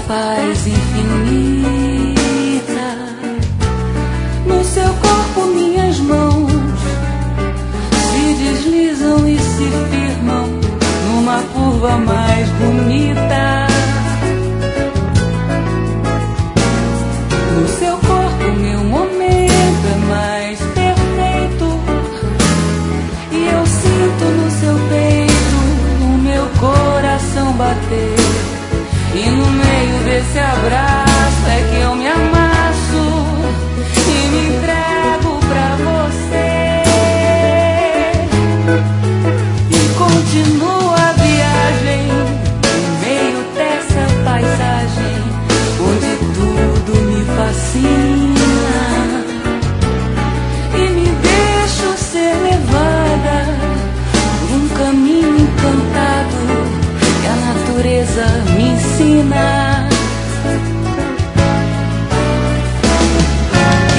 paz infinita. No seu corpo minhas mãos se deslizam e se firmam numa curva mais bonita. No seu corpo meu momento é mais perfeito, e eu sinto no seu peito o meu coração bater. E no meio desse abraço é que eu me amasso e me entrego pra você. E continua a viagem no meio dessa paisagem onde tudo me fascina. E me deixo ser levada por um caminho encantado que a natureza me ensina. E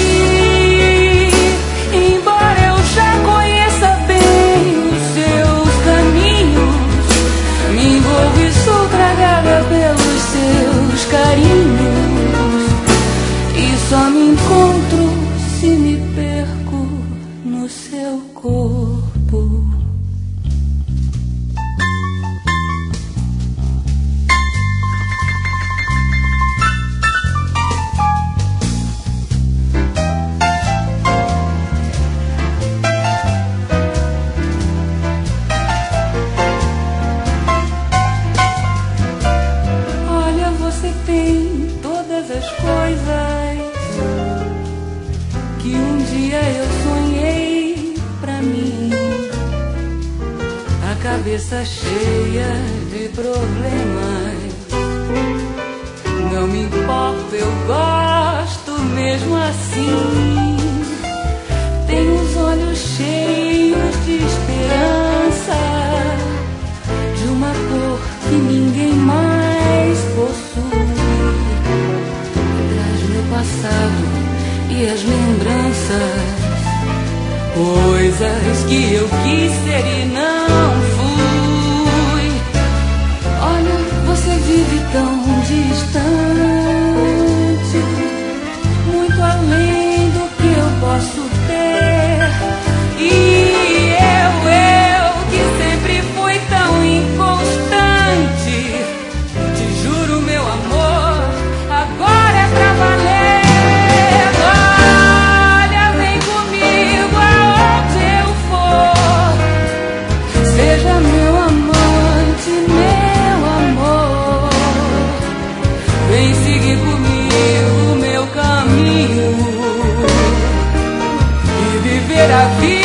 embora eu já conheça bem os seus caminhos, me envolvo e sou tragada pelos seus carinhos, e só me encontro se me perco no seu corpo. As coisas que um dia eu sonhei pra mim, a cabeça cheia de problemas. Não me importa, eu gosto mesmo assim. Tenho os olhos cheios de esperança, de uma cor que ninguém mais possui. Passado e as lembranças, coisas que eu quis ser e não fui. Olha, você vive tão distante, muito além do que eu posso ter. E eu que sempre fui tão inconstante, te juro, meu amor, agora é pra valer. A vida